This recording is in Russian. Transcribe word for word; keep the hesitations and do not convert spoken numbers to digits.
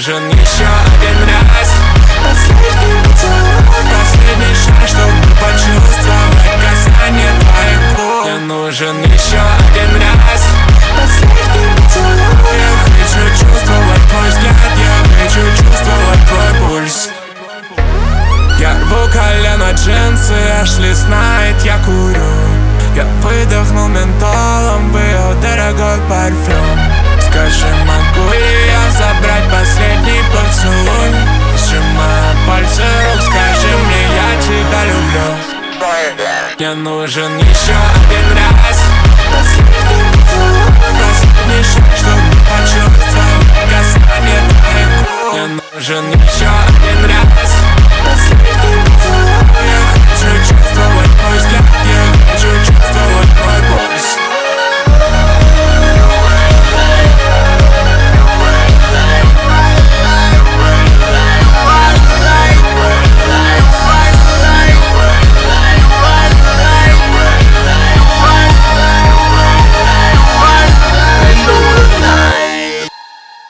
нужен еще один раз. Последний поцелуй, последний шаг, чтобы почувствовать касание твоих губ. Мне нужен еще один раз. Последний поцелуй, я хочу чувствовать твой взгляд, я хочу чувствовать твой пульс. Я рву колено джинсы, Эшли знает, я курю. Я выдохнул ментолом в ее дорогой парфюм. Скажи, могу ли я забрать последний поцелуй? Сжимая пальцы рук, скажи мне, я тебя люблю. Мне нужен еще один раз. Последний поцелуй, последний шаг, чтобы почувствовать касание твоих губ. Мне нужен еще один раз.